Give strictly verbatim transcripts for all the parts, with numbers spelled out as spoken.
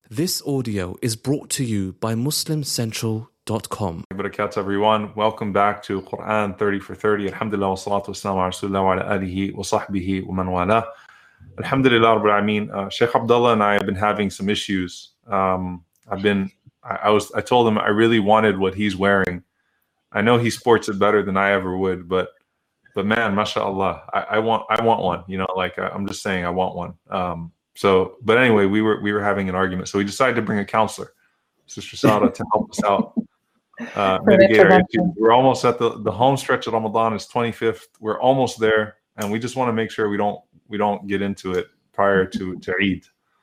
This audio is brought to you by Muslim Central dot com. Barakatuh, everyone. Welcome back to Quran thirty for thirty. Alhamdulillah wa salatu wa salam ala rasulillah wa ala alihi wa sahbihi wa man wala. Alhamdulillah Rabbil Alameen. Uh, Sheikh Abdullah and I have been having some issues. Um, I've been, I, I was, I told him I really wanted what he's wearing. I know he sports it better than I ever would, but, but man, mashallah, I, I want, I want one. You know, like I, I'm just saying, I want one. Um, so, but anyway, we were, we were having an argument, so we decided to bring a counselor, Sister Sada, to help us out. Uh, mitigate our issues. We're almost at the the home stretch of Ramadan is twenty-fifth. We're almost there, and we just want to make sure we don't we don't get into it prior to to Eid.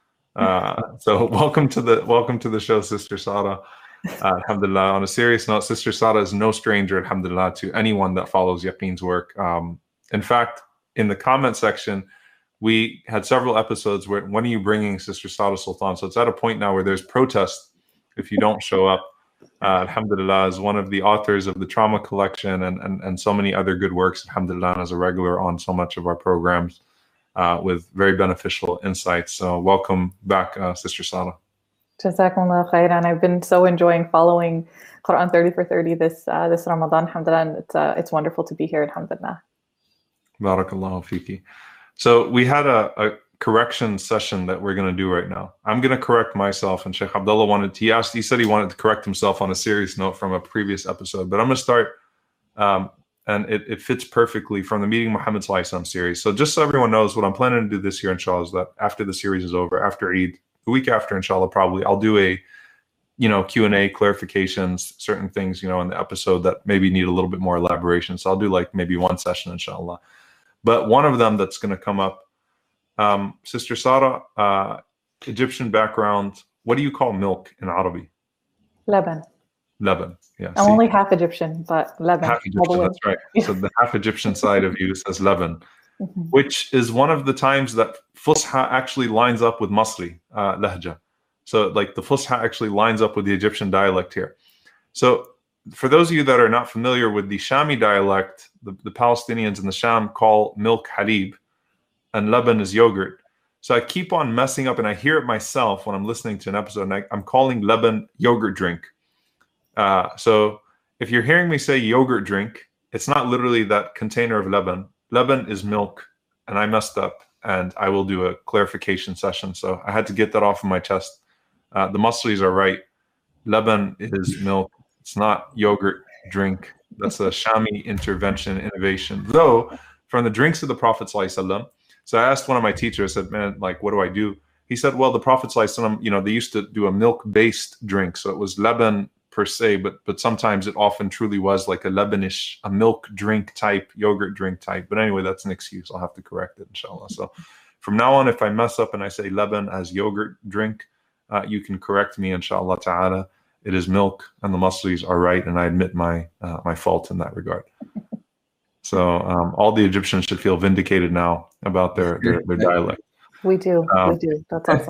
Uh, so welcome to the welcome to the show, Sister Sada. Uh, alhamdulillah. On a serious note, Sister Sada is no stranger, alhamdulillah, to anyone that follows Yaqeen's work. Um, in fact, in the comment section, we had several episodes where when are you bringing Sister Sada Sultan? So it's at a point now where there's protest if you don't show up. Uh, alhamdulillah, is one of the authors of the Trauma Collection and, and, and so many other good works, alhamdulillah, and as a regular on so much of our programs uh, with very beneficial insights. So welcome back, uh, Sister Sada. Jazakumullah khairan. I've been so enjoying following Quran thirty for thirty this uh, this Ramadan, alhamdulillah, and it's, uh, it's wonderful to be here, alhamdulillah. Barakallahu fiki. So we had a, a correction session that we're going to do right now. I'm going to correct myself, and Sheikh Abdullah wanted, he asked, he said he wanted to correct himself on a serious note from a previous episode, but I'm going to start, um, and it, it fits perfectly from the Meeting Muhammad Sallallahu Alaihi Wasallam series. So just so everyone knows, what I'm planning to do this year, inshallah, is that after the series is over, after Eid, the week after, inshallah, probably, I'll do a, you know, Q and A, clarifications, certain things, you know, in the episode that maybe need a little bit more elaboration. So I'll do like maybe one session, inshallah. But one of them that's going to come up, Um, Sister Sada, uh, Egyptian background. What do you call milk in Arabic? Leban. Leban, yeah. I'm see? only half Egyptian, but Leban. Half Egyptian, that's right. So the half Egyptian side of you says Leban, mm-hmm. which is one of the times that Fusha actually lines up with Masri, uh, Lahja. So like the Fusha actually lines up with the Egyptian dialect here. So for those of you that are not familiar with the Shami dialect, the, the Palestinians in the Sham call milk halib, and Leban is yogurt. So I keep on messing up, and I hear it myself when I'm listening to an episode, and I, I'm calling Leban yogurt drink. Uh, so if you're hearing me say yogurt drink, it's not literally that container of Leban. Leban is milk, and I messed up, and I will do a clarification session. So I had to get that off of my chest. Uh, the Muslims are right. Leban is milk. It's not yogurt drink. That's a Shami intervention innovation. Though, from the drinks of the Prophet Sallallahu Alaihi Wasallam, so I asked one of my teachers, I said, man, like, what do I do? He said, well, the Prophet ﷺ, you know, they used to do a milk-based drink. So it was Leban per se, but but sometimes it often truly was like a Lebanish, a milk drink type, yogurt drink type. But anyway, that's an excuse. I'll have to correct it, inshallah. So from now on, if I mess up and I say Leban as yogurt drink, uh, you can correct me, inshallah ta'ala. It is milk, and the Muslims are right, and I admit my uh, my fault in that regard. So um, all the Egyptians should feel vindicated now about their, their, their dialect. We do, um, we do. That's awesome.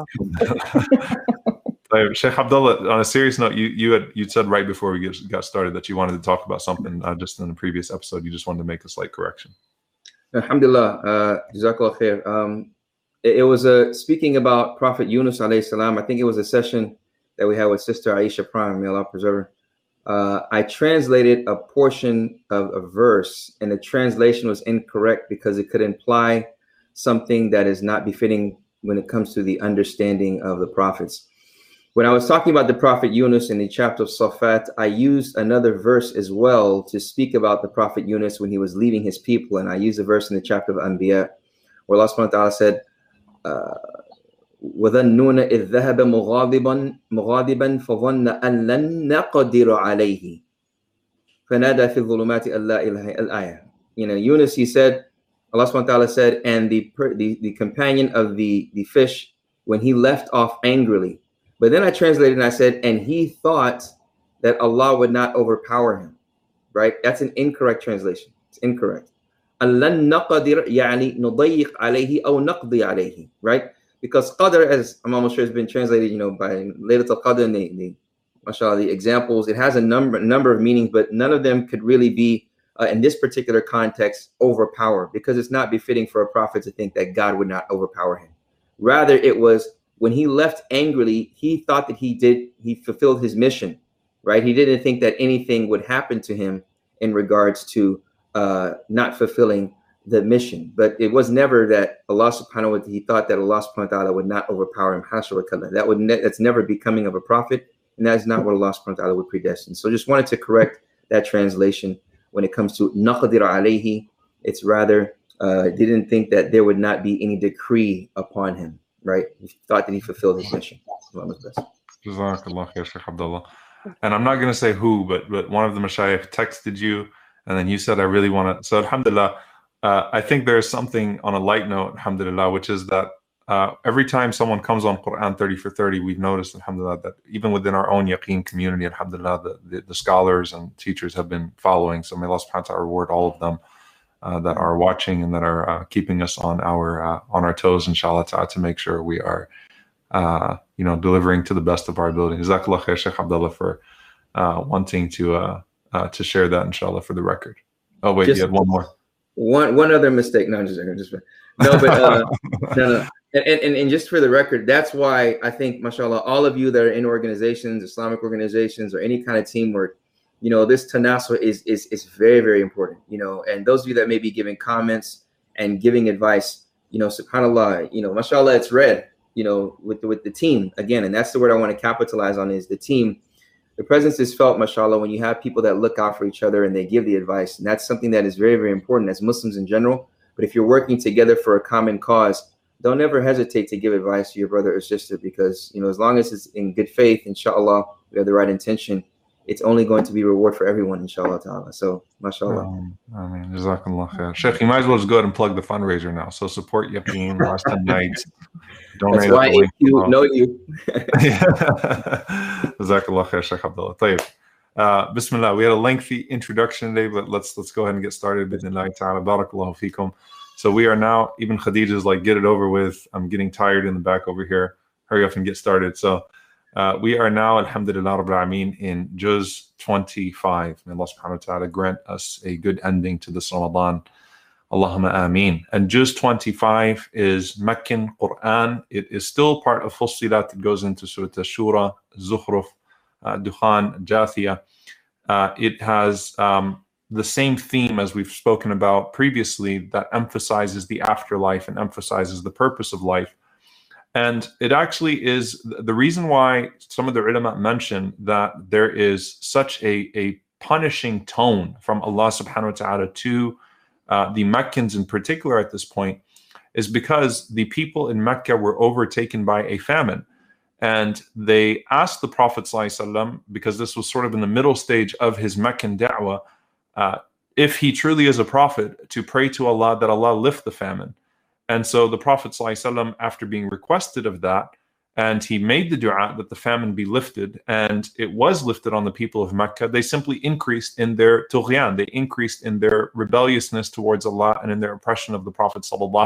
Sheikh Abdullah, on a serious note, you you had you said right before we get, got started that you wanted to talk about something uh, just in the previous episode. You just wanted to make a slight correction. Alhamdulillah, uh, Jazakallah khair. Um, it, it was a, speaking about Prophet Yunus alayhi salam. I think it was a session that we had with Sister Aisha Prime, may Allah preserve her. Uh, I translated a portion of a verse, and the translation was incorrect because it could imply something that is not befitting when it comes to the understanding of the prophets. When I was talking about the Prophet Yunus in the chapter of Safat, I used another verse as well to speak about the Prophet Yunus when he was leaving his people, and I used a verse in the chapter of Anbiya where Allah subhanahu wa ta'ala said, uh, وَظَنُّونَ إِذْ ذَهَبَ مُغَاضِبًا مُغَاضِبًا فَظَنَّ أَن لَن نَّقْدِرَ عَلَيْهِ فَنَادَى فِي الظُّلُمَاتِ أَلَّا إِلَهَ الْآيَةِ. You know, Yunus, he said, Allah subhanahu wa ta'ala said, and the, the the companion of the the fish, when he left off angrily. But then I translated and I said, and he thought that Allah would not overpower him. Right? That's an incorrect translation. It's incorrect. أَلَّن نَّقْدِرَ يعني نُضَيِّقْ عَلَيْهِ أو نَقْضِي عَلَيْهِ. Right? Because Qadr, as I'm almost sure has been translated, you know, by Laylatul Qadr, the, the, mashallah, the examples, it has a number number of meanings, but none of them could really be, uh, in this particular context, overpower, because it's not befitting for a prophet to think that God would not overpower him. Rather, it was when he left angrily, he thought that he did, he fulfilled his mission, right? He didn't think that anything would happen to him in regards to uh, not fulfilling the mission. But it was never that Allah subhanahu wa ta'ala, he thought that Allah subhanahu wa ta'ala would not overpower him. That would ne- that's never becoming of a prophet, and that's not what Allah subhanahu wa ta'ala would predestine. So just wanted to correct that translation when it comes to naqdir alayhi. It's rather uh, didn't think that there would not be any decree upon him, right? He thought that he fulfilled his mission. Jazakallah khair, Shaykh Abdullah. And I'm not going to say who, but but one of the mashayikh texted you, and then you said, I really want to. So alhamdulillah, uh, I think there's something on a light note, alhamdulillah, which is that uh, every time someone comes on Quran thirty for thirty, we've noticed, alhamdulillah, that even within our own yaqeen community, alhamdulillah, the, the, the scholars and teachers have been following. So may Allah subhanahu wa ta'ala reward all of them uh, that are watching and that are uh, keeping us on our uh, on our toes, inshallah ta'ala, to make sure we are uh, you know, delivering to the best of our ability. Jazakallah khair, Shaykh Abdullah, for uh, wanting to uh, uh, to share that, inshallah, for the record. Oh wait, just, you had one more. One one other mistake. No, I'm just just no, but uh, no, no. And, and and just for the record, that's why I think, mashallah, all of you that are in organizations, Islamic organizations, or any kind of teamwork, you know, this tanasur is is is very, very important. You know, and those of you that may be giving comments and giving advice, you know, subhanallah, you know, mashallah, it's read, you know, with the, with the team again, and that's the word I want to capitalize on, is the team. The presence is felt, mashallah, when you have people that look out for each other and they give the advice, and that's something that is very, very important as Muslims in general. But if you're working together for a common cause, don't ever hesitate to give advice to your brother or sister, because, you know, as long as it's in good faith, inshallah, we have the right intention, it's only going to be reward for everyone, inshallah ta'ala. So, mashallah. Um, I mean, jazakallah khair. Sheikh, you might as well just go ahead and plug the fundraiser now. So support Yaqeen, last ten nights. That's why if you know you. Jazakallah khair, Shaykh Abdullah. Tayyib. Uh, Bismillah. We had a lengthy introduction today, but let's let's go ahead and get started. Bidnillahi ta'ala. Barakallahu feekum. So we are now, even Khadija's like, get it over with. I'm getting tired in the back over here. Hurry up and get started. So uh, we are now, alhamdulillah rabbil alameen, in Juz twenty-five. May Allah subhanahu wa ta'ala grant us a good ending to this Ramadan. Allahumma ameen. And Juz twenty-five is Meccan Quran. It is still part of Fussilat. It goes into Surah Shura, Zukhruf, uh, Dukhan, Jathiyah. Uh, it has um, the same theme as we've spoken about previously, that emphasizes the afterlife and emphasizes the purpose of life. And it actually is the reason why some of the ulama mention that there is such a, a punishing tone from Allah subhanahu wa ta'ala to uh, the Meccans in particular at this point, is because the people in Mecca were overtaken by a famine. And they asked the Prophet ﷺ, because this was sort of in the middle stage of his Meccan da'wah, uh, if he truly is a prophet, to pray to Allah that Allah lift the famine. And so the Prophet ﷺ, after being requested of that, and he made the dua that the famine be lifted, and it was lifted on the people of Mecca, they simply increased in their tughyan, they increased in their rebelliousness towards Allah and in their oppression of the Prophet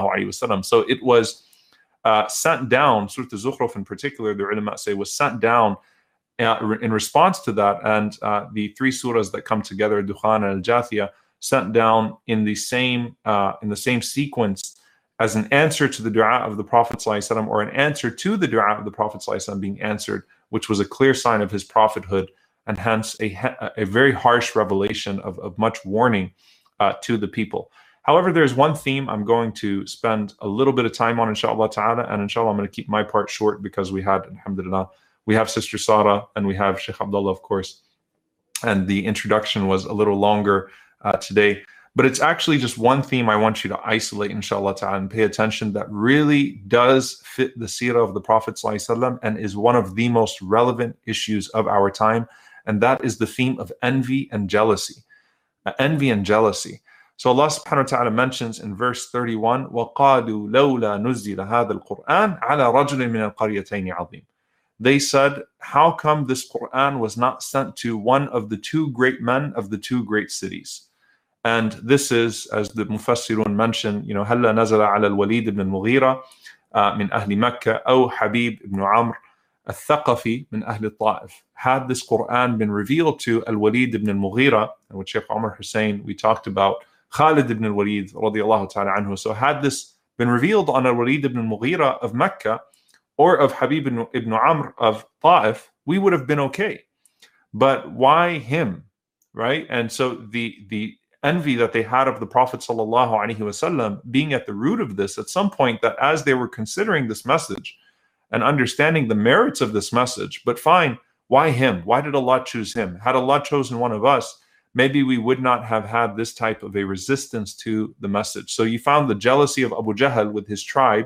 ﷺ. So it was uh, sent down, Surah Zukhruf in particular, the ulama say, was sent down uh, in response to that, and uh, the three surahs that come together, Dukhan and Al-Jathiyah, sent down in the same uh, in the same sequence as an answer to the dua of the Prophet ﷺ, or an answer to the dua of the Prophet ﷺ being answered, which was a clear sign of his prophethood, and hence a, a very harsh revelation of, of much warning uh, to the people. However, there's one theme I'm going to spend a little bit of time on, inshallah ta'ala, and inshallah I'm going to keep my part short, because we had, alhamdulillah, we have Sister Sarah and we have Sheikh Abdullah, of course, and the introduction was a little longer uh, today. But it's actually just one theme I want you to isolate, inshallah ta'ala, and pay attention, that really does fit the seerah of the Prophet ﷺ and is one of the most relevant issues of our time. And that is the theme of envy and jealousy. Uh, envy and jealousy. So Allah subhanahu wa ta'ala mentions in verse thirty-one, وَقَالُوا لَوْلَا نُزِّلَ هَذَا الْقُرْآنِ عَلَى رَجُلٍ مِنَ الْقَرْيَتَيْنِ عَظِيمٍ. They said, how come this Quran was not sent to one of the two great men of the two great cities? And this is, as the Mufassirun mentioned, you know, هَلَّا نَزَلَ عَلَى الْوَلِيدِ بْنِ الْمُغِيرَةِ مِنْ أَهْلِ مَكَّةِ أو حبيب ibn Amr الثقفي من أهل الطائف. Had this Quran been revealed to Al-Walid ibn al-Mughira, and with Sheikh Umar Hussein, we talked about Khalid ibn al-Walid, radiallahu ta'ala anhu. So had this been revealed on Al-Walid ibn al-Mughira of Mecca, or of Habib ibn, ibn Amr of Ta'if, we would have been okay. But why him, right? And so the the envy that they had of the Prophet sallallahu alaihi wasallam being at the root of this, at some point, that as they were considering this message and understanding the merits of this message, but fine, why him? Why did Allah choose him? Had Allah chosen one of us, maybe we would not have had this type of a resistance to the message. So you found the jealousy of Abu Jahl with his tribe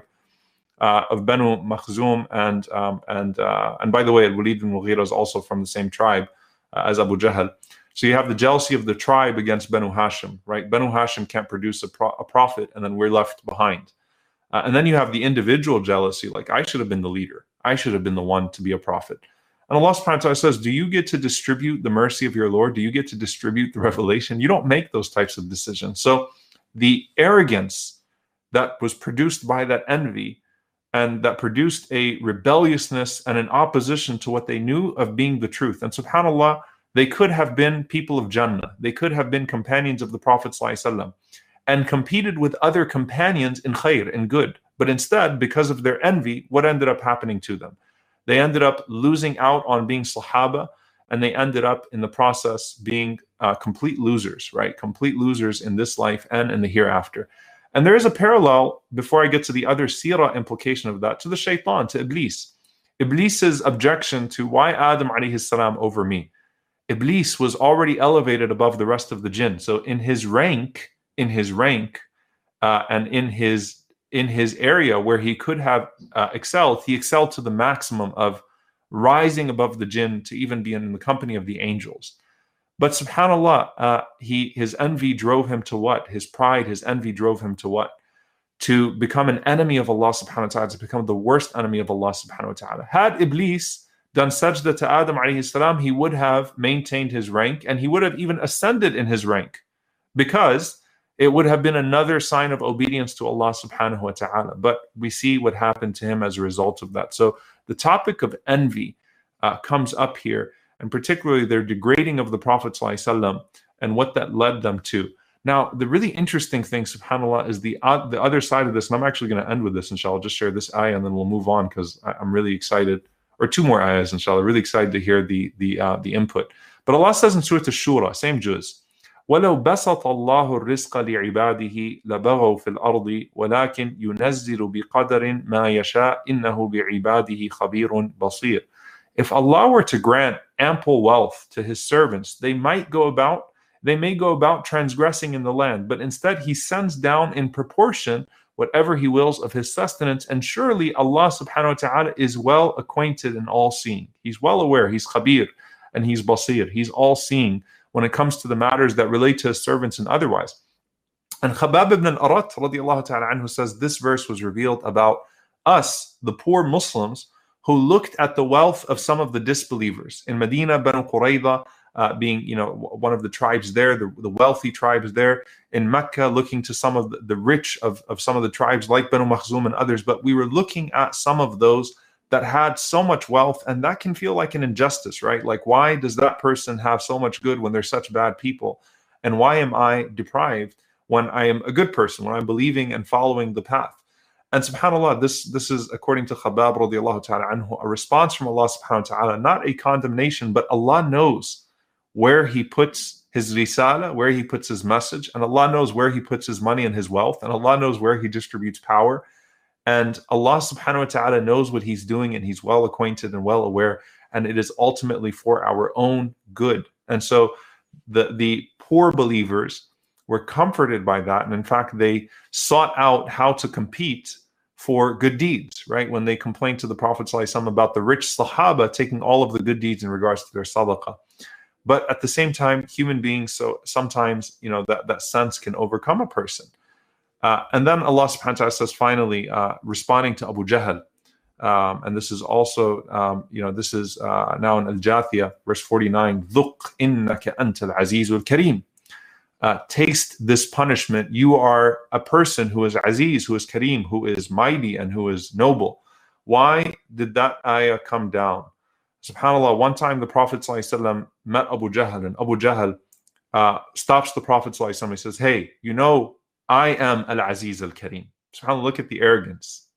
uh, of Banu Makhzum, and um, and uh, and by the way, Al-Walid ibn Mughira is also from the same tribe uh, as Abu Jahl. So you have the jealousy of the tribe against Banu Hashim, right? Banu Hashim can't produce a, pro- a prophet, and then we're left behind. Uh, and then you have the individual jealousy, like I should have been the leader. I should have been the one to be a prophet. And Allah subhanahu wa ta'ala says, do you get to distribute the mercy of your Lord? Do you get to distribute the revelation? You don't make those types of decisions. So the arrogance that was produced by that envy, and that produced a rebelliousness and an opposition to what they knew of being the truth. And subhanAllah, they could have been people of Jannah. They could have been companions of the Prophet ﷺ and competed with other companions in khair, in good. But instead, because of their envy, what ended up happening to them? They ended up losing out on being Sahaba, and they ended up in the process being uh, complete losers, right? Complete losers in this life and in the hereafter. And there is a parallel, before I get to the other seerah implication of that, to the shaitan, to Iblis. Iblis's objection to why Adam alayhi salam over me. Iblis was already elevated above the rest of the jinn. So in his rank, in his rank, uh, and in his in his area where he could have uh, excelled, he excelled to the maximum of rising above the jinn to even be in the company of the angels. But subhanAllah, uh, he his envy drove him to what? His pride, his envy drove him to what? To become an enemy of Allah subhanahu wa ta'ala, to become the worst enemy of Allah subhanahu wa ta'ala. Had Iblis done sajda to Adam alayhi salam, he would have maintained his rank, and he would have even ascended in his rank, because it would have been another sign of obedience to Allah subhanahu wa ta'ala. But we see what happened to him as a result of that. So the topic of envy uh, comes up here, and particularly their degrading of the Prophet ﷺ and what that led them to. Now, the really interesting thing, subhanAllah, is the, uh, the other side of this, and I'm actually going to end with this, inshallah. I'll just share this ayah and then we'll move on, because I'm really excited, or two more ayahs, inshallah, really excited to hear the, the, uh, the input. But Allah says in Surah Ash-Shura, same juz, وَلَوْ بَسَطَ اللَّهُ الرِّزْقَ لِعِبَادِهِ لَبَغَوْا فِي الْأَرْضِ وَلَكِنْ يُنَزِّلُ بِقَدَرٍ مَا يَشَاءُ إِنَّهُ بِعِبَادِهِ خَبِيرٌ بَصِيرٌ. If Allah were to grant ample wealth to his servants, they might go about, they may go about transgressing in the land, but instead he sends down in proportion whatever he wills of his sustenance, and surely Allah subhanahu wa ta'ala is well acquainted and all seeing. He's well aware, he's khabir, and he's basir, he's all seeing when it comes to the matters that relate to his servants and otherwise. And Khabbab ibn al-Arat radiallahu ta'ala anhu says this verse was revealed about us, the poor Muslims, who looked at the wealth of some of the disbelievers. In Medina, Banu Qurayza uh, being, you know, one of the tribes there, the, the wealthy tribes there. In Mecca, looking to some of the, the rich of, of some of the tribes like Banu Makhzum and others. But we were looking at some of those that had so much wealth, and that can feel like an injustice, right? Like, why does that person have so much good when they're such bad people? And why am I deprived when I am a good person, when I'm believing and following the path? And subhanAllah, this, this is, according to Khabbab radiallahu ta'ala anhu, a response from Allah subhanahu wa ta'ala, not a condemnation, but Allah knows where he puts his risala, where he puts his message, and Allah knows where he puts his money and his wealth, and Allah knows where he distributes power. And Allah subhanahu wa ta'ala knows what he's doing, and he's well acquainted and well aware, and it is ultimately for our own good. And so the, the poor believers were comforted by that, and in fact, they sought out how to compete for good deeds, right? When they complained to the Prophet ﷺ about the rich Sahaba taking all of the good deeds in regards to their sadaqah. But at the same time, human beings, so sometimes, you know, that, that sense can overcome a person. Uh, and then Allah subhanahu wa ta'ala says, finally, uh, responding to Abu Jahl, um, and this is also, um, you know, this is uh, now in Al-Jathiyah, verse forty-nine, ذُقْ إِنَّكَ أَنْتَ الْعَزِيزُ الْكَرِيمُ. Uh, taste this punishment. You are a person who is aziz, who is kareem, who is mighty, and who is noble. Why did that ayah come down? SubhanAllah, one time the Prophet ﷺ met Abu Jahl, and Abu Jahl uh, stops the Prophet ﷺ. He says, hey, you know, I am Al-Aziz Al-Kareem. SubhanAllah, look at the arrogance.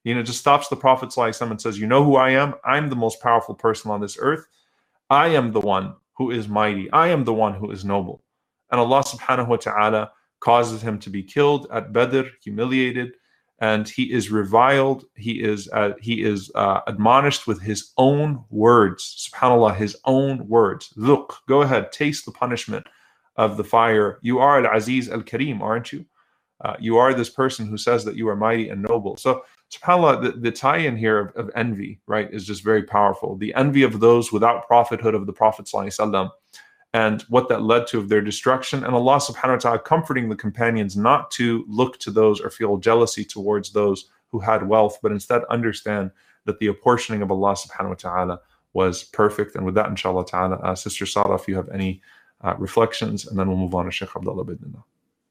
You know, just stops the Prophet ﷺ and says, you know who I am? I'm the most powerful person on this earth. I am the one who is mighty. I am the one who is noble. And Allah subhanahu wa ta'ala causes him to be killed at Badr, humiliated, and he is reviled. He is uh, he is uh, admonished with his own words. SubhanAllah, his own words. Look, go ahead, taste the punishment of the fire. You are Al-Aziz Al-Kareem, aren't you? Uh, you are this person who says that you are mighty and noble. So, SubhanAllah, the, the tie-in here of, of envy, right, is just very powerful. The envy of those without prophethood of the Prophet ﷺ, and what that led to of their destruction, and Allah subhanahu wa ta'ala comforting the companions not to look to those or feel jealousy towards those who had wealth, but instead understand that the apportioning of Allah subhanahu wa ta'ala was perfect. And with that, inshallah ta'ala, uh, Sister Sarah, if you have any uh, reflections, and then we'll move on to Sheikh Abdullah bidnillah.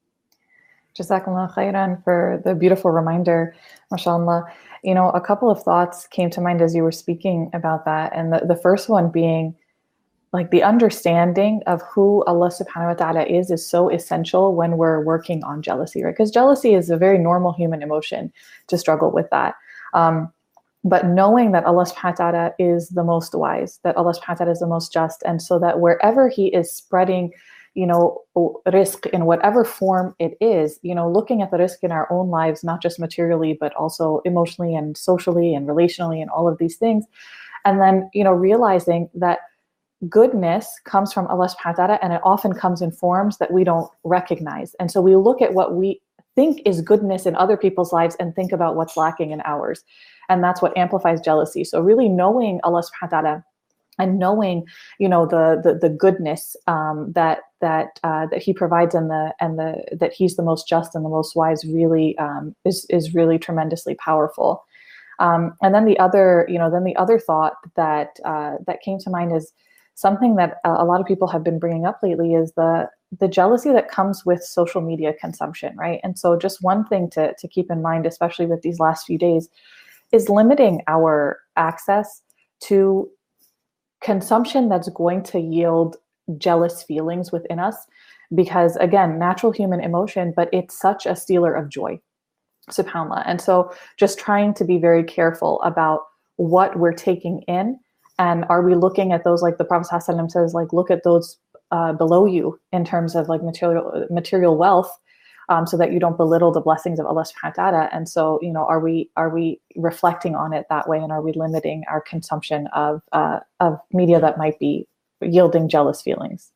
Jazakallah khairan for the beautiful reminder, mashallah. You know, a couple of thoughts came to mind as you were speaking about that. And the, the first one being, like, the understanding of who Allah subhanahu wa ta'ala is is so essential when we're working on jealousy, right? Because jealousy is a very normal human emotion to struggle with that. Um, but knowing that Allah subhanahu wa ta'ala is the most wise, that Allah subhanahu wa ta'ala is the most just, and so that wherever He is spreading, you know, rizq in whatever form it is, you know, looking at the rizq in our own lives, not just materially, but also emotionally and socially and relationally and all of these things. And then, you know, realizing that goodness comes from Allah subhanahu wa ta'ala, and it often comes in forms that we don't recognize. And so we look at what we think is goodness in other people's lives and think about what's lacking in ours. And that's what amplifies jealousy. So really knowing Allah subhanahu wa ta'ala and knowing, you know, the the, the goodness um, that that uh, that He provides, and the and the that He's the most just and the most wise, really um, is is really tremendously powerful. Um, and then the other, you know, then the other thought that uh, that came to mind is something that a lot of people have been bringing up lately, is the the jealousy that comes with social media consumption, right? And so just one thing to, to keep in mind, especially with these last few days, is limiting our access to consumption that's going to yield jealous feelings within us. Because again, natural human emotion, but it's such a stealer of joy, subhanAllah. And so just trying to be very careful about what we're taking in. And are we looking at those, like the Prophet ﷺ says, like, look at those uh, below you in terms of like material material wealth, um, so that you don't belittle the blessings of Allah subhanahu wa ta'ala. And so, you know, are we are we reflecting on it that way, and are we limiting our consumption of uh, of media that might be yielding jealous feelings?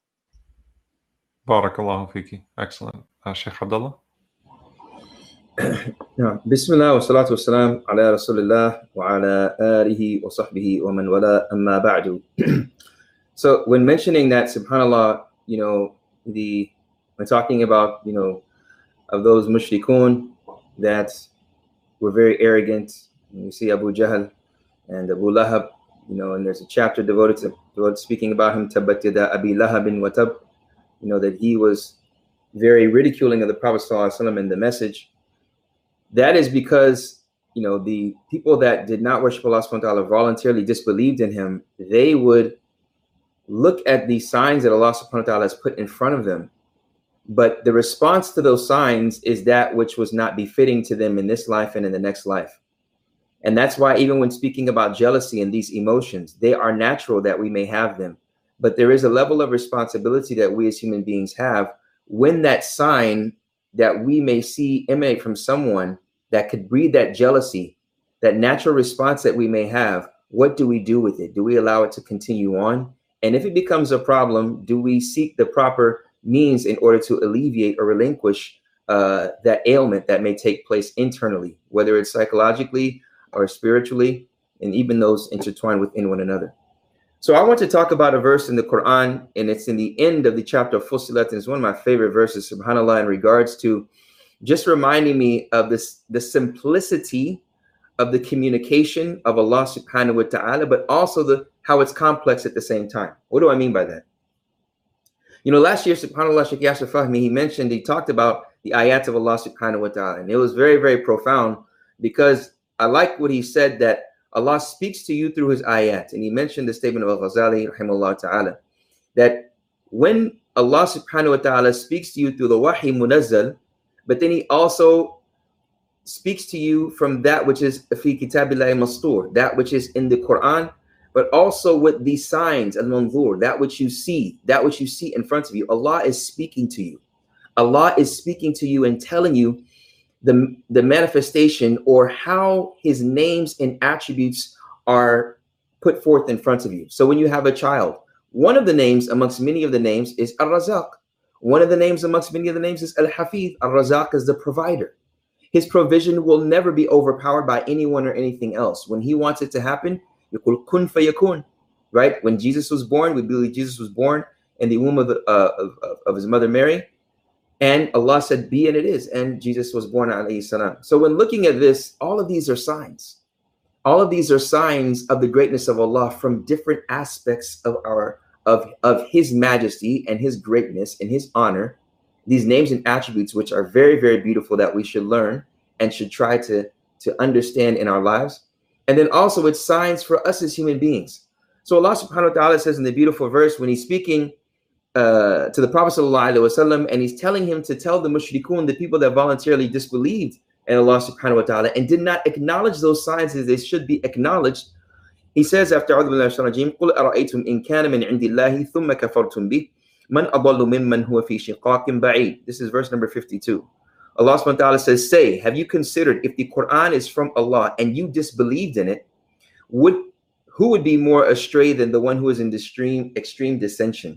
Barakallahu fiki. Excellent. Uh, Sheikh Abdullah. Bismillah wa salatu wa salam ala Rasulillah wa ala alihi wa sahbihi wa man wala amma ba'du. So when mentioning that, subhanAllah, you know, the when talking about, you know, of those mushrikun that were very arrogant, you see Abu Jahl and Abu Lahab, you know, and there's a chapter devoted to devoted speaking about him, Tabbat yada Abi Lahabin wa tab, you know, that he was very ridiculing of the Prophet sallallahu alaihi wasallam and the message. That is because, you know, the people that did not worship Allah subhanahu wa ta'ala voluntarily disbelieved in him, they would look at the signs that Allah subhanahu wa ta'ala has put in front of them. But the response to those signs is that which was not befitting to them in this life and in the next life. And that's why even when speaking about jealousy and these emotions, they are natural that we may have them. But there is a level of responsibility that we as human beings have when that sign that we may see emanate from someone that could breed that jealousy, that natural response that we may have, what do we do with it? Do we allow it to continue on? And if it becomes a problem, do we seek the proper means in order to alleviate or relinquish uh, that ailment that may take place internally, whether it's psychologically or spiritually, and even those intertwined within one another? So I want to talk about a verse in the Quran, and it's in the end of the chapter of Fussilat, and it's one of my favorite verses, subhanAllah, in regards to just reminding me of this, the simplicity of the communication of Allah subhanahu wa ta'ala, but also the how it's complex at the same time. What do I mean by that? You know, last year, subhanAllah, Sheikh Yasir Fahmi, he mentioned, he talked about the ayat of Allah subhanahu wa ta'ala, and it was very, very profound, because I like what he said, that Allah speaks to you through his ayat. And he mentioned the statement of Al-Ghazali, rahimahullah ta'ala, that when Allah subhanahu wa ta'ala speaks to you through the wahi munazzal, but then he also speaks to you from that which is fi kitabillahi mastur, that which is in the Quran, but also with the signs al-manzur, that which you see, that which you see in front of you. Allah is speaking to you. Allah is speaking to you and telling you the, the manifestation or how his names and attributes are put forth in front of you. So when you have a child, one of the names amongst many of the names is Ar-Razaq. One of the names amongst many of the names is Al-Hafiz. Ar-Razaq is the provider. His provision will never be overpowered by anyone or anything else. When he wants it to happen, yaqul kun fayakun, right? When Jesus was born, we believe Jesus was born in the womb of, the, uh, of, of, of his mother Mary. And Allah said, be, and it is. And Jesus was born, alayhi salam. So when looking at this, all of these are signs. All of these are signs of the greatness of Allah from different aspects of our of, of his majesty and his greatness and his honor. These names and attributes, which are very, very beautiful, that we should learn and should try to, to understand in our lives. And then also it's signs for us as human beings. So Allah subhanahu wa ta'ala says in the beautiful verse when he's speaking uh, to the Prophet sallallahu alaihi wasallam, and he's telling him to tell the mushrikun, the people that voluntarily disbelieved in Allah subhanahu wa ta'ala and did not acknowledge those signs as they should be acknowledged. He says after أعوذ بالله من الشيطان الرجيم قل أرأيتم إن كان من عند الله ثم كفرتم به من أضل ممن هو في شقاق بعيد. This is verse number fifty-two. Allah subhanahu wa ta'ala says, say, have you considered if the Quran is from Allah and you disbelieved in it, would who would be more astray than the one who is in extreme, extreme dissension?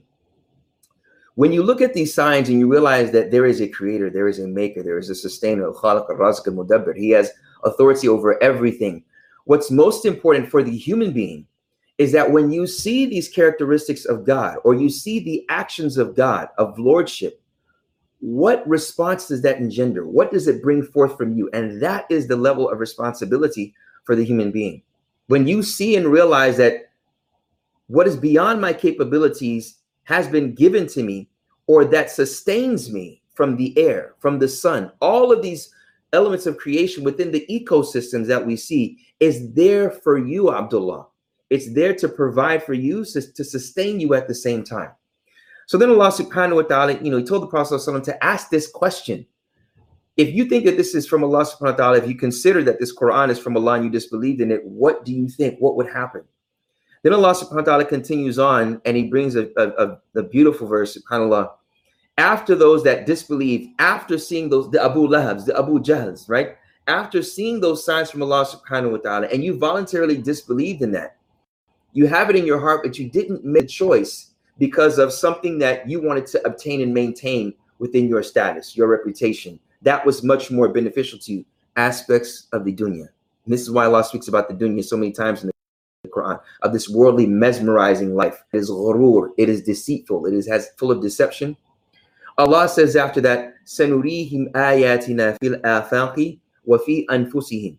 When you look at these signs and you realize that there is a creator, there is a maker, there is a sustainer, al-Khaliq, al-Raziq, al-Mudabbir, he has authority over everything. What's most important for the human being is that when you see these characteristics of God, or you see the actions of God, of lordship, what response does that engender? What does it bring forth from you? And that is the level of responsibility for the human being. When you see and realize that what is beyond my capabilities has been given to me, or that sustains me from the air, from the sun, all of these elements of creation within the ecosystems that we see is there for you, Abdullah. It's there to provide for you, to sustain you at the same time. So then Allah subhanahu wa ta'ala, you know, he told the Prophet ﷺ to ask this question. If you think that this is from Allah subhanahu wa ta'ala, if you consider that this Quran is from Allah and you disbelieved in it, what do you think? What would happen? Then Allah subhanahu wa ta'ala continues on and he brings a, a, a, a beautiful verse, subhanAllah. After those that disbelieved, after seeing those, the Abu Lahabs, the Abu Jahls, right? After seeing those signs from Allah subhanahu wa ta'ala, and you voluntarily disbelieved in that, you have it in your heart, but you didn't make a choice because of something that you wanted to obtain and maintain within your status, your reputation. That was much more beneficial to you, aspects of the dunya. And this is why Allah speaks about the dunya so many times in the Quran, of this worldly mesmerizing life. It is ghurur, it is deceitful, it is has full of deception. Allah says after that, سَنُرِيهِمْ آيَاتِنَا فِي الْآفَاقِ وَفِي أَنفُسِهِمْ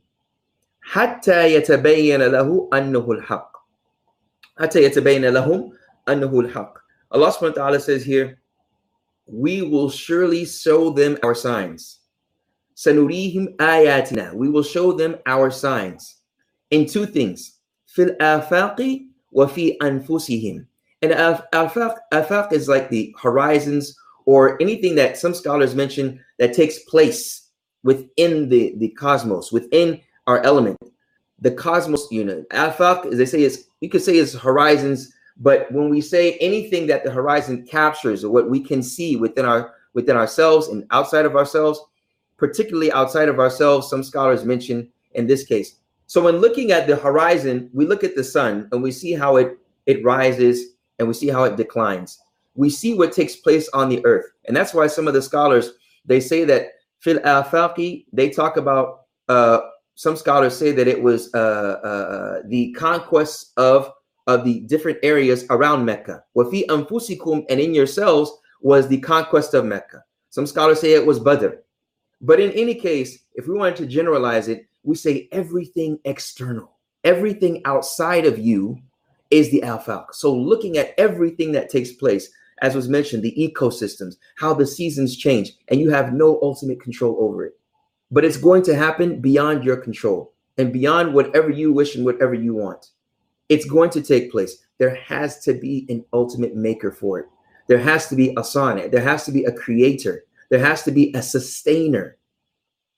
حَتَّى يَتَبَيَّنَ لَهُ أَنَّهُ الْحَقِّ حَتَّى يَتَبَيَّنَ لَهُمْ أَنَّهُ الْحَقِّ. Allah subhanahu wa ta'ala says here, we will surely show them our signs. سَنُرِيهِمْ آيَاتِنَا. We will show them our signs in two things. فِي الْآفَاقِ وَفِي أَنفُسِهِمْ. And afaq, afaq is like the horizons, or anything that some scholars mention that takes place within the, the cosmos, within our element. The cosmos unit. Afaq, as they say, is you could say is horizons, but when we say anything that the horizon captures, or what we can see within our within ourselves and outside of ourselves, particularly outside of ourselves, some scholars mention in this case. So when looking at the horizon, we look at the sun and we see how it it rises and we see how it declines. We see what takes place on the earth. And that's why some of the scholars, they say that fil afaqi, they talk about, uh, some scholars say that it was uh, uh, the conquest of, of the different areas around Mecca. Wa fi anfusikum, and in yourselves was the conquest of Mecca. Some scholars say it was Badr. But in any case, if we wanted to generalize it, we say everything external, everything outside of you is the afaq. So looking at everything that takes place, as was mentioned, the ecosystems, how the seasons change, and you have no ultimate control over it. But it's going to happen beyond your control and beyond whatever you wish and whatever you want. It's going to take place. There has to be an ultimate maker for it. There has to be a sani. There has to be a creator. There has to be a sustainer.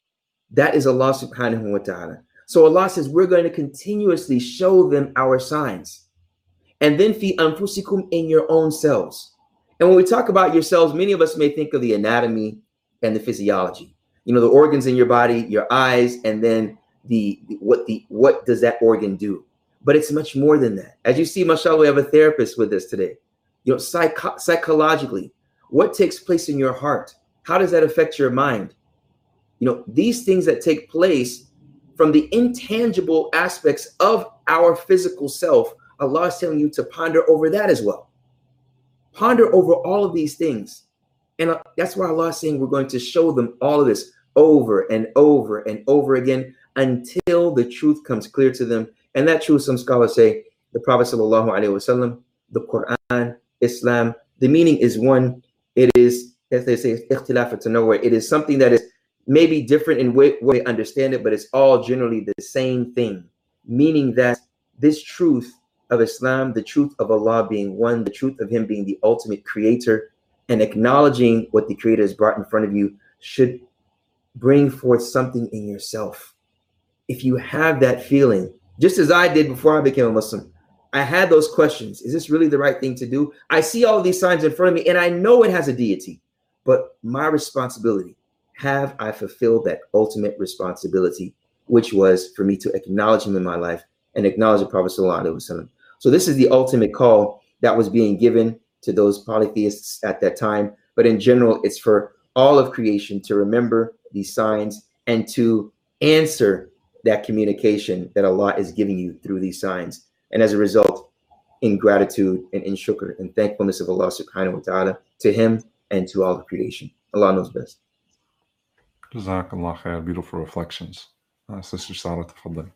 That is Allah subhanahu wa ta'ala. So Allah says we're going to continuously show them our signs. And then fi anfusikum, in your own selves. And when we talk about yourselves, many of us may think of the anatomy and the physiology. You know, the organs in your body, your eyes, and then the what the what does that organ do? But it's much more than that. As you see, mashallah, we have a therapist with us today. You know, psycho psychologically, what takes place in your heart? How does that affect your mind? You know, these things that take place from the intangible aspects of our physical self, Allah is telling you to ponder over that as well. Ponder over all of these things. And that's why Allah is saying we're going to show them all of this over and over and over again until the truth comes clear to them. And that truth, some scholars say, the Prophet sallallahu alaihi wasallam, the Quran, Islam, the meaning is one. It is, as they say, ikhtilaf to nowhere. It is something that is maybe different in way we understand it, but it's all generally the same thing. Meaning that this truth of Islam, the truth of Allah being one, the truth of Him being the ultimate creator, and acknowledging what the Creator has brought in front of you should bring forth something in yourself. If you have that feeling, just as I did before I became a Muslim, I had those questions. Is this really the right thing to do? I see all of these signs in front of me, and I know it has a deity, but my responsibility, have I fulfilled that ultimate responsibility, which was for me to acknowledge Him in my life and acknowledge the Prophet sallallahu alaihi wasallam. So this is the ultimate call that was being given to those polytheists at that time. But in general, it's for all of creation to remember these signs and to answer that communication that Allah is giving you through these signs. And as a result, in gratitude and in shukr and thankfulness of Allah subhanahu wa ta'ala to Him and to all of creation. Allah knows best. Jazakallah khair. Beautiful reflections. Uh, Sister Sarah, tafaddali.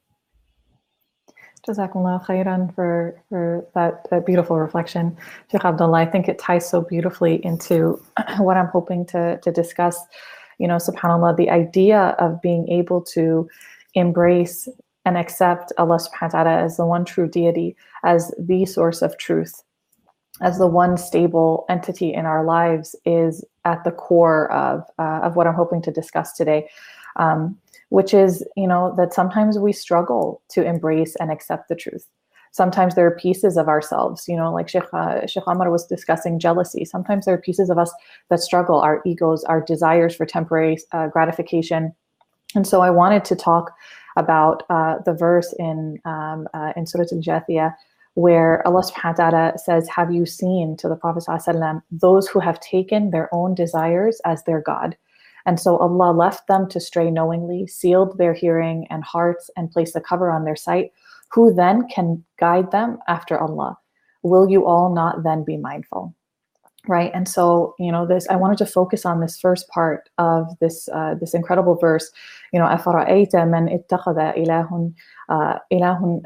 Jazakallah khairan for, for that, that beautiful reflection. Sheikh Abdullah, I think it ties so beautifully into what I'm hoping to, to discuss. You know, subhanAllah, the idea of being able to embrace and accept Allah subhanahu wa ta'ala as the one true deity, as the source of truth, as the one stable entity in our lives is at the core of, uh, of what I'm hoping to discuss today. Um, which is, you know, that sometimes we struggle to embrace and accept the truth. Sometimes there are pieces of ourselves, you know, like Sheikh, uh, Sheikh Amar was discussing jealousy. Sometimes there are pieces of us that struggle, our egos, our desires for temporary uh, gratification. And so I wanted to talk about uh, the verse in, um, uh, in Surah Al-Jathiyah, where Allah subhanahu wa ta'ala says, have you seen, to the Prophet sallallahu alaihi wasallam, those who have taken their own desires as their God? And so Allah left them to stray knowingly, sealed their hearing and hearts, and placed a cover on their sight. Who then can guide them after Allah? Will you all not then be mindful? Right? And so, you know, this, I wanted to focus on this first part of this uh, this incredible verse. You know, أَفَرَأَيْتَ مَنْ اتَّخَذَ إِلَهٌ uh, إِلَهٌ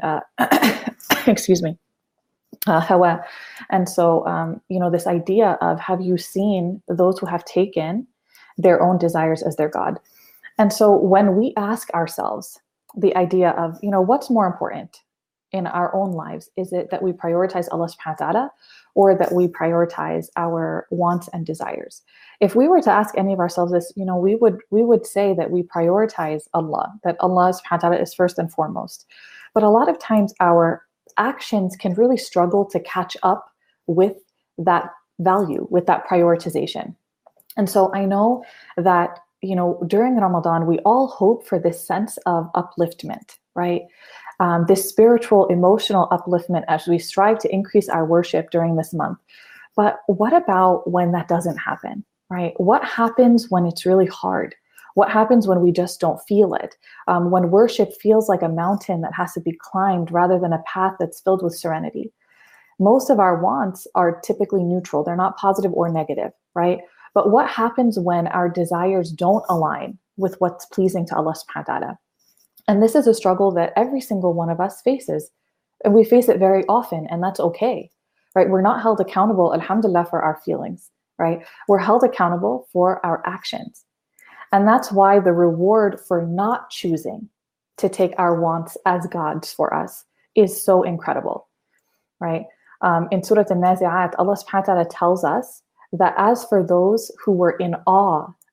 uh, excuse me, uh, hawa. And so, um, you know, this idea of, have you seen those who have taken their own desires as their God? And so when we ask ourselves the idea of, you know, what's more important in our own lives? Is it that we prioritize Allah subhanahu wa ta'ala, or that we prioritize our wants and desires? If we were to ask any of ourselves this, you know, we would we would say that we prioritize Allah, that Allah subhanahu wa ta'ala is first and foremost. But a lot of times our actions can really struggle to catch up with that value, with that prioritization. And so I know that, you know, during Ramadan, we all hope for this sense of upliftment, right? Um, this spiritual, emotional upliftment as we strive to increase our worship during this month. But what about when that doesn't happen, right? What happens when it's really hard? What happens when we just don't feel it? Um, when worship feels like a mountain that has to be climbed rather than a path that's filled with serenity? Most of our wants are typically neutral. They're not positive or negative, right? But what happens when our desires don't align with what's pleasing to Allah subhanahu wa ta'ala? And this is a struggle that every single one of us faces. And we face it very often, and that's okay, right? We're not held accountable, alhamdulillah, for our feelings, right? We're held accountable for our actions. And that's why the reward for not choosing to take our wants as gods for us is so incredible, right? Um, in Surah Al-Nazi'at, Allah subhanahu wa ta'ala tells us that as for those who were in awe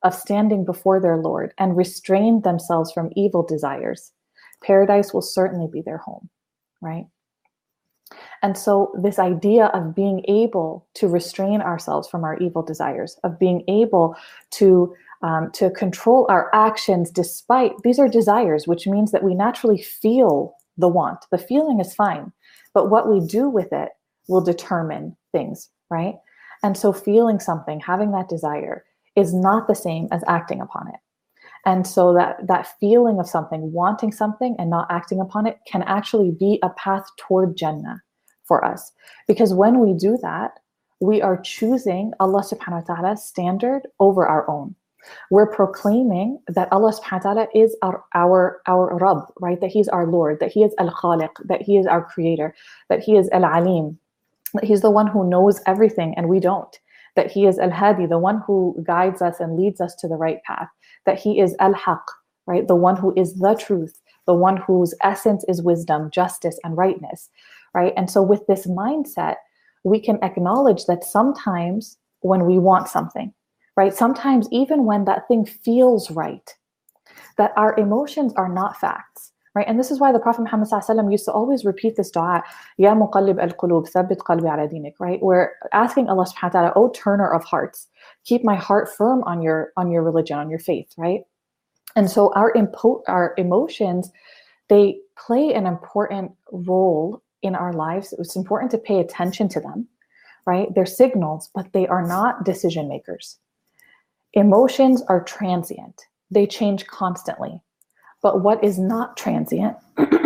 of standing before their Lord and restrain themselves from evil desires, paradise will certainly be their home, right? And so this idea of being able to restrain ourselves from our evil desires, of being able to um, to control our actions despite, these are desires, which means that we naturally feel the want. The feeling is fine, but what we do with it will determine things, right? And so feeling something, having that desire, is not the same as acting upon it. And so that, that feeling of something, wanting something and not acting upon it, can actually be a path toward Jannah for us. Because when we do that, we are choosing Allah subhanahu wa ta'ala's standard over our own. We're proclaiming that Allah subhanahu wa ta'ala is our, our, our Rabb, right? That He's our Lord, that He is Al-Khaliq, that He is our Creator, that He is Al-Alim, that He's the one who knows everything and we don't, that He is Al-Hadi, the one who guides us and leads us to the right path, that He is Al-Haq, right? The one who is the truth, the one whose essence is wisdom, justice, and rightness, right? And so with this mindset, we can acknowledge that sometimes when we want something, right? Sometimes even when that thing feels right, that our emotions are not facts, right? And this is why the Prophet Muhammad sallallahu alaihi wasallam used to always repeat this dua, Ya muqallib al-qulub, thabbit qalbi ala dinik, right? We're asking Allah subhanahu wa ta'ala, O turner of hearts, keep my heart firm on your, on your religion, on your faith, right? And so our, impo- our emotions, they play an important role in our lives. It's important to pay attention to them, right? They're signals, but they are not decision makers. Emotions are transient. They change constantly. But what is not transient,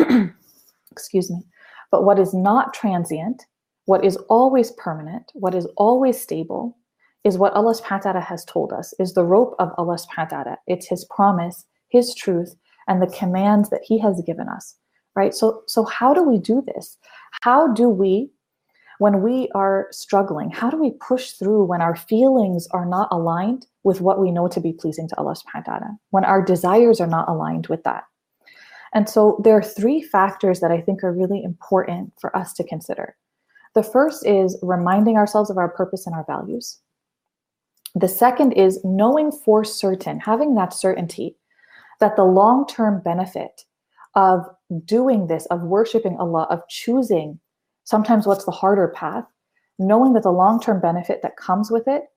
excuse me, but what is not transient, what is always permanent, what is always stable, is what Allah subhanahu wa ta'ala has told us, is the rope of Allah subhanahu wa ta'ala. It's His promise, His truth, and the commands that He has given us, right? So, so how do we do this? How do we, when we are struggling, how do we push through when our feelings are not aligned with what we know to be pleasing to Allah subhanahu wa ta'ala, when our desires are not aligned with that? And so there are three factors that I think are really important for us to consider. The first is reminding ourselves of our purpose and our values. The second is knowing for certain, having that certainty that the long-term benefit of doing this, of worshiping Allah, of choosing sometimes what's the harder path, knowing that the long-term benefit that comes with it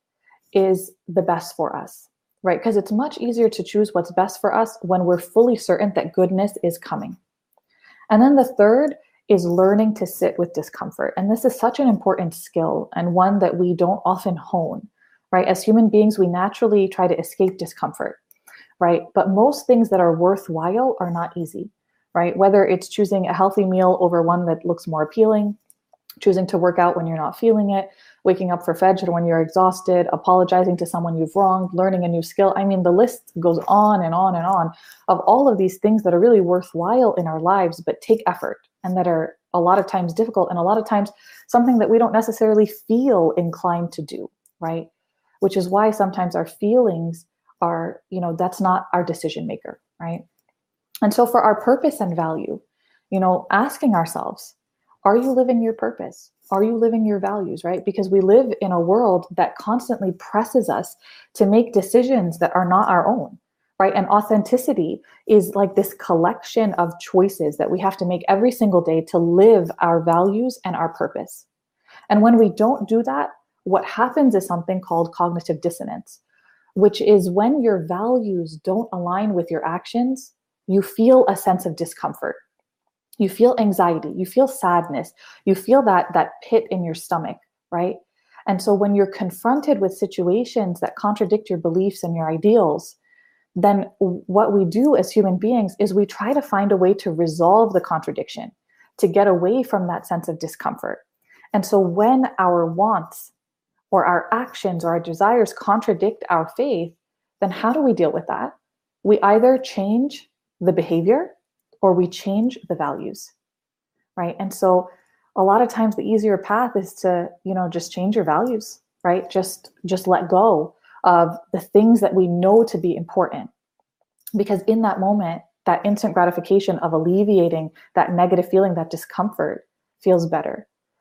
is the best for us, right? Because it's much easier to choose what's best for us when we're fully certain that goodness is coming. And then the third is learning to sit with discomfort. And this is such an important skill and one that we don't often hone, right? As human beings, we naturally try to escape discomfort, right? But most things that are worthwhile are not easy, right? Whether it's choosing a healthy meal over one that looks more appealing, choosing to work out when you're not feeling it, waking up for Fajr when you're exhausted, apologizing to someone you've wronged, learning a new skill. I mean, the list goes on and on and on of all of these things that are really worthwhile in our lives, but take effort and that are a lot of times difficult and a lot of times something that we don't necessarily feel inclined to do, right? Which is why sometimes our feelings are, you know, that's not our decision maker, right? And so for our purpose and value, you know, asking ourselves, are you living your purpose? Are you living your values, right? Because we live in a world that constantly presses us to make decisions that are not our own, right? And authenticity is like this collection of choices that we have to make every single day to live our values and our purpose. And when we don't do that, what happens is something called cognitive dissonance, which is when your values don't align with your actions, you feel a sense of discomfort. You feel anxiety, you feel sadness, you feel that, that pit in your stomach, right? And so when you're confronted with situations that contradict your beliefs and your ideals, then what we do as human beings is we try to find a way to resolve the contradiction, to get away from that sense of discomfort. And so when our wants or our actions or our desires contradict our faith, then how do we deal with that? We either change the behavior or we change the values, right? And so a lot of times the easier path is to, you know, just change your values, right? Just, just let go of the things that we know to be important. Because in that moment, that instant gratification of alleviating that negative feeling, that discomfort feels better.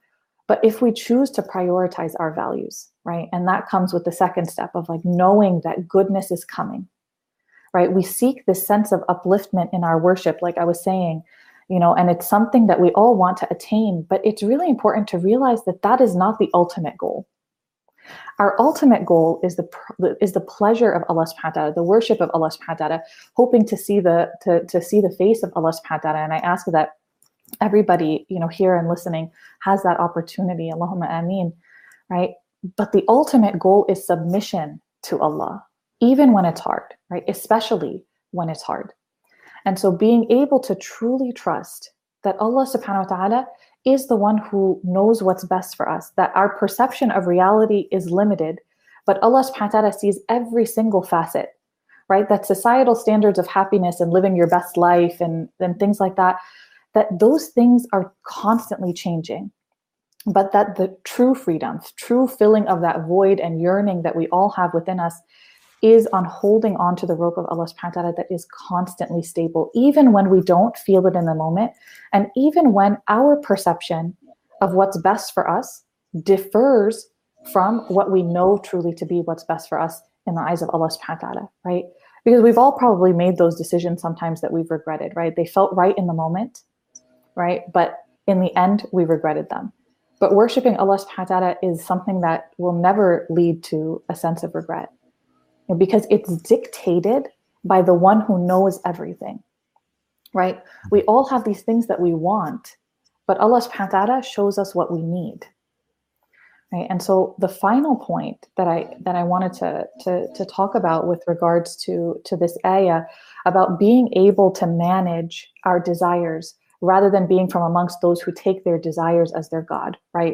But if we choose to prioritize our values, right? And that comes with the second step of like knowing that goodness is coming, right? We seek this sense of upliftment in our worship, like I was saying, you know, and it's something that we all want to attain, but it's really important to realize that that is not the ultimate goal. Our ultimate goal is the is the pleasure of Allah subhanahu wa ta'ala, the worship of Allah subhanahu wa ta'ala, hoping to see the to, to see the face of Allah subhanahu wa ta'ala. And I ask that everybody, you know, here and listening has that opportunity. Allahumma ameen, right? But the ultimate goal is submission to Allah, even when it's hard, right? Especially when it's hard. And so being able to truly trust that Allah subhanahu wa ta'ala is the one who knows what's best for us, that our perception of reality is limited, but Allah subhanahu wa ta'ala sees every single facet, right? That societal standards of happiness and living your best life and, and things like that, that those things are constantly changing, but that the true freedom, true filling of that void and yearning that we all have within us is on holding on to the rope of Allah subhanahu wa ta'ala that is constantly stable, even when we don't feel it in the moment. And even when our perception of what's best for us differs from what we know truly to be what's best for us in the eyes of Allah subhanahu wa ta'ala, right? Because we've all probably made those decisions sometimes that we've regretted, right? They felt right in the moment, right? But in the end, we regretted them. But worshiping Allah subhanahu wa ta'ala is something that will never lead to a sense of regret, because it's dictated by the one who knows everything, right? We all have these things that we want, but Allah subhanahu wa ta'ala shows us what we need, right? And so the final point that I that I wanted to, to, to talk about with regards to, to this ayah about being able to manage our desires rather than being from amongst those who take their desires as their God, right,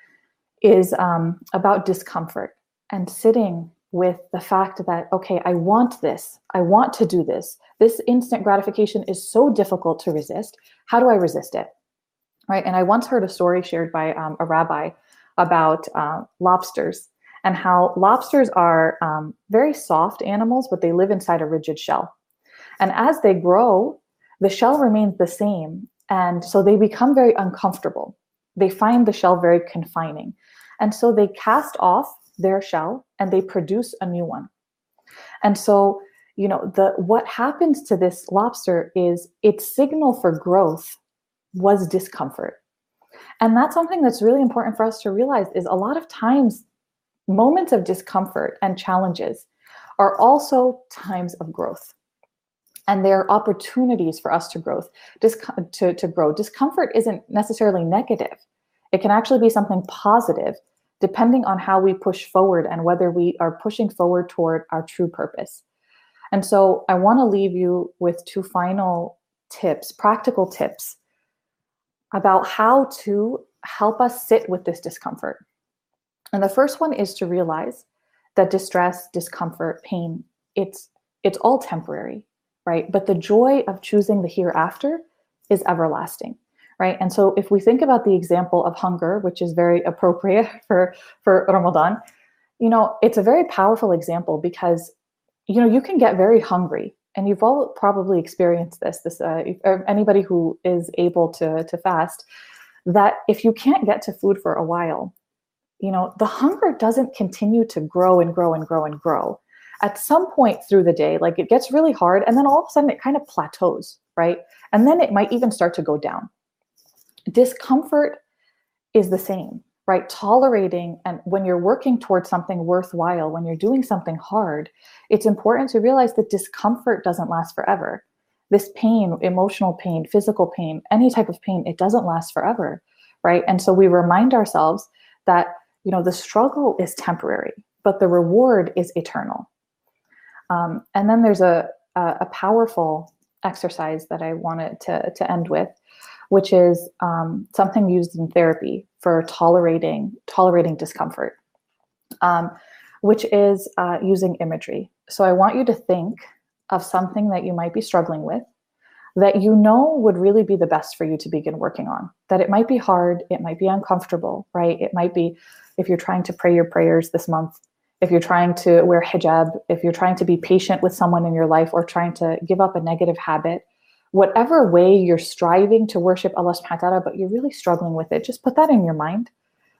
is um, about discomfort and sitting with the fact that, okay, I want this, I want to do this. This instant gratification is so difficult to resist. How do I resist it, right? And I once heard a story shared by um, a rabbi about uh, lobsters and how lobsters are um, very soft animals, but they live inside a rigid shell. And as they grow, the shell remains the same. And so they become very uncomfortable. They find the shell very confining. And so they cast off their shell and they produce a new one. And so, you know, the what happens to this lobster is its signal for growth was discomfort. And that's something that's really important for us to realize is a lot of times moments of discomfort and challenges are also times of growth. And there are opportunities for us to growth, dis- to, to grow. Discomfort isn't necessarily negative. It can actually be something positive, depending on how we push forward and whether we are pushing forward toward our true purpose. And so I want to leave you with two final tips, practical tips about how to help us sit with this discomfort. And the first one is to realize that distress, discomfort, pain, it's it's all temporary, right? But the joy of choosing the hereafter is everlasting. Right. And so if we think about the example of hunger, which is very appropriate for, for Ramadan, you know, it's a very powerful example because, you know, you can get very hungry, and you've all probably experienced this, this uh, anybody who is able to, to fast, that if you can't get to food for a while, you know, the hunger doesn't continue to grow and grow and grow and grow. At some point through the day, like it gets really hard, and then all of a sudden it kind of plateaus, right? And then it might even start to go down. Discomfort is the same, right? Tolerating, and when you're working towards something worthwhile, when you're doing something hard, it's important to realize that discomfort doesn't last forever. This pain, emotional pain, physical pain, any type of pain, it doesn't last forever, right? And so we remind ourselves that, you know, the struggle is temporary, but the reward is eternal. Um, and then there's a, a, a powerful exercise that I wanted to, to end with, which is um, something used in therapy for tolerating tolerating discomfort, um, which is uh, using imagery. So I want you to think of something that you might be struggling with that you know would really be the best for you to begin working on. That it might be hard, it might be uncomfortable, right? It might be if you're trying to pray your prayers this month, if you're trying to wear hijab, if you're trying to be patient with someone in your life or trying to give up a negative habit, whatever way you're striving to worship Allah subhanahu wa ta'ala, but you're really struggling with it, just put that in your mind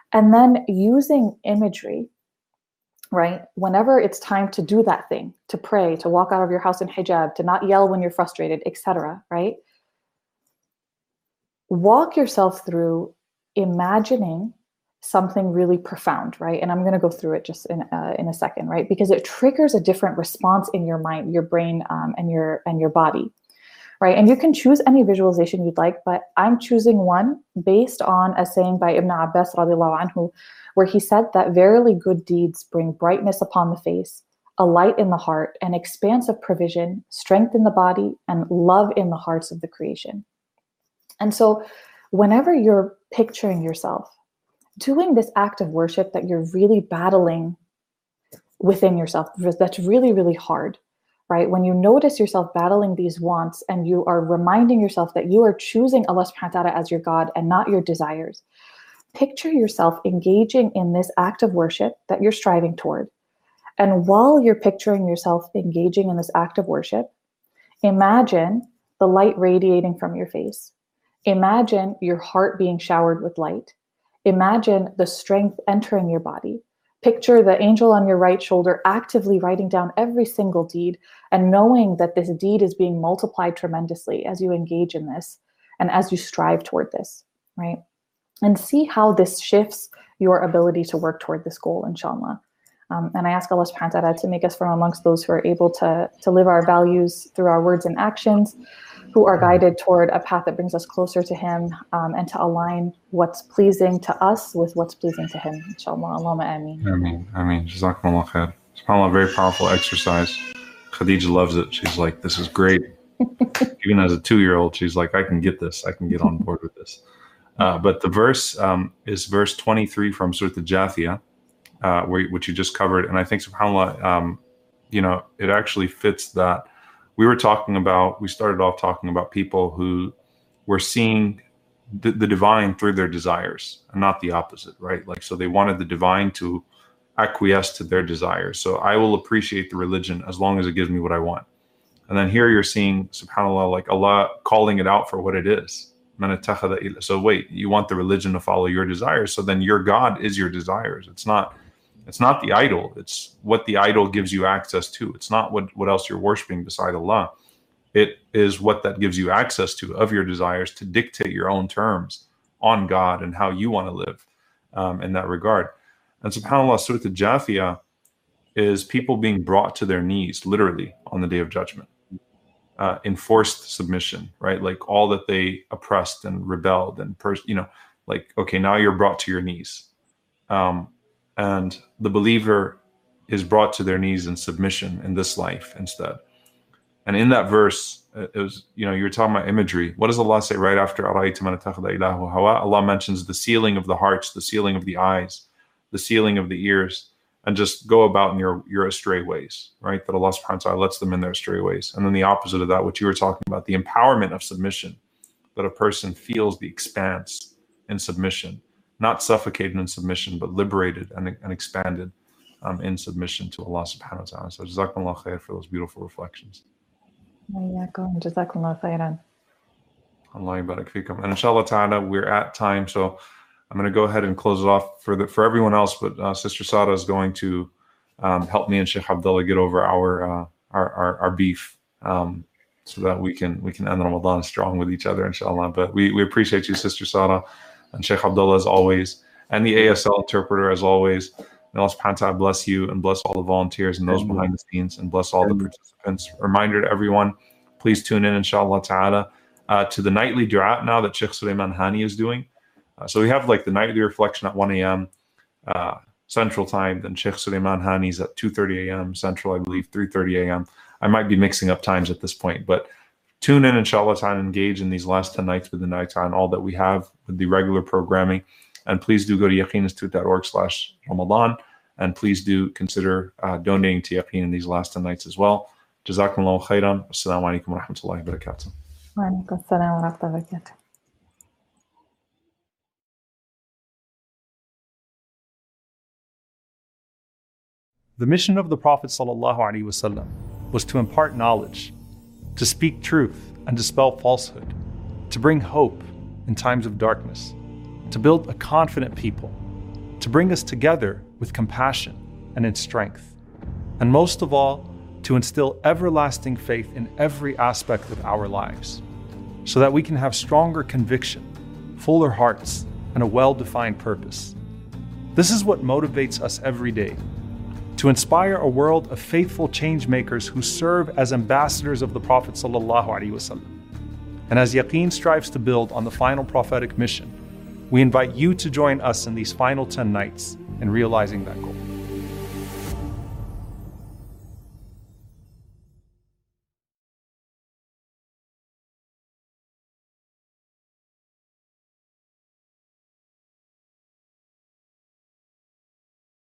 And then using imagery, right? Whenever it's time to do that thing, to pray, to walk out of your house in hijab, to not yell when you're frustrated, et cetera, right? Walk yourself through imagining something really profound, right? And I'm going to go through it just in uh, in a second, right? Because it triggers a different response in your mind, your brain, um, and your and your body, right? And you can choose any visualization you'd like, but I'm choosing one based on a saying by Ibn Abbas radiallahu anhu, where he said that verily good deeds bring brightness upon the face, a light in the heart, an expanse of provision, strength in the body, and love in the hearts of the creation. And so whenever you're picturing yourself doing this act of worship that you're really battling within yourself, that's really, really hard, right? When you notice yourself battling these wants and you are reminding yourself that you are choosing Allah subhanahu wa ta'ala as your God and not your desires, picture yourself engaging in this act of worship that you're striving toward. And while you're picturing yourself engaging in this act of worship, imagine the light radiating from your face. Imagine your heart being showered with light. Imagine the strength entering your body. Picture the angel on your right shoulder actively writing down every single deed and knowing that this deed is being multiplied tremendously as you engage in this and as you strive toward this, right? And see how this shifts your ability to work toward this goal, inshallah. Um, and I ask Allah subhanahu wa ta'ala to make us from amongst those who are able to, to live our values through our words and actions, who are guided toward a path that brings us closer to Him, um, and to align what's pleasing to us with what's pleasing to Him. Inshallah. Allahumma ameen. Ameen. Ameen. Jazakumullah khair. SubhanAllah, very powerful exercise. Khadija loves it. She's like, this is great. Even as a two-year-old, she's like, I can get this. I can get on board with this. Uh, but the verse um, is verse twenty-three from Surah Al-Jathiyah, uh, where, which you just covered. And I think, subhanAllah, um, you know, it actually fits that. We were talking about, we started off talking about people who were seeing the, the divine through their desires and not the opposite, right? Like, so they wanted the divine to acquiesce to their desires. So I will appreciate the religion as long as it gives me what I want. And then here you're seeing, subhanAllah, like Allah calling it out for what it is. So wait, you want the religion to follow your desires. So then your God is your desires. It's not, it's not the idol. It's what the idol gives you access to. It's not what, what else you're worshiping beside Allah. It is what that gives you access to of your desires to dictate your own terms on God and how you want to live um, in that regard. And subhanAllah, Surah Al-Jathiyah is people being brought to their knees, literally, on the Day of Judgment. Uh, enforced submission, right? Like all that they oppressed and rebelled and, pers- you know, like, okay, now you're brought to your knees. Um, and the believer is brought to their knees in submission in this life instead. And in that verse, it was, you know, you're talking about imagery. What does Allah say right after Ara'ayta man ittakhadha ilahu hawa? Allah mentions the sealing of the hearts, the sealing of the eyes, the sealing of the ears, and just go about in your, your astray ways, right? That Allah subhanahu wa ta'ala lets them in their astray ways. And then the opposite of that, what you were talking about, the empowerment of submission, that a person feels the expanse in submission, not suffocated in submission, but liberated and, and expanded um, in submission to Allah subhanahu wa ta'ala. So jazakumullah khair for those beautiful reflections. Jazakumullah khairan. Allah yabarak fikum. And inshallah ta'ala, we're at time, so I'm going to go ahead and close it off for the, for everyone else, but uh, Sister Sada is going to um, help me and Sheikh Abdullah get over our uh, our, our our beef, um, so that we can we can end Ramadan strong with each other, inshallah. But we, we appreciate you, Sister Sada, and Sheikh Abdullah as always, and the A S L interpreter as always. May Allah subhanahu wa ta'ala bless you and bless all the volunteers and those Amen. Behind the scenes, and bless all Amen. The participants. Reminder to everyone, please tune in, inshallah ta'ala, uh, to the nightly dua now that Sheikh Sulaiman Hani is doing. Uh, so we have like the nightly reflection at one a.m. Uh, Central Time. Then Sheikh Sulaiman Hani's at two thirty a.m. Central, I believe, three thirty a.m. I might be mixing up times at this point, but tune in, inshallah, to engage in these last ten nights with the night time, all that we have with the regular programming. And please do go to yaqeen institute dot org slash Ramadan. And please do consider uh, donating to Yaqeen in these last ten nights as well. Jazakumullahu khairan. Assalamu alaikum wa rahmatullahi wa barakatuh. Wa alaikum assalam wa rahmatullahi wa barakatuh. The mission of the Prophet ﷺ was to impart knowledge, to speak truth and dispel falsehood, to bring hope in times of darkness, to build a confident people, to bring us together with compassion and in strength, and most of all, to instill everlasting faith in every aspect of our lives, so that we can have stronger conviction, fuller hearts, and a well-defined purpose. This is what motivates us every day, to inspire a world of faithful change makers who serve as ambassadors of the Prophet ﷺ. And as Yaqeen strives to build on the final prophetic mission, we invite you to join us in these final ten nights in realizing that goal.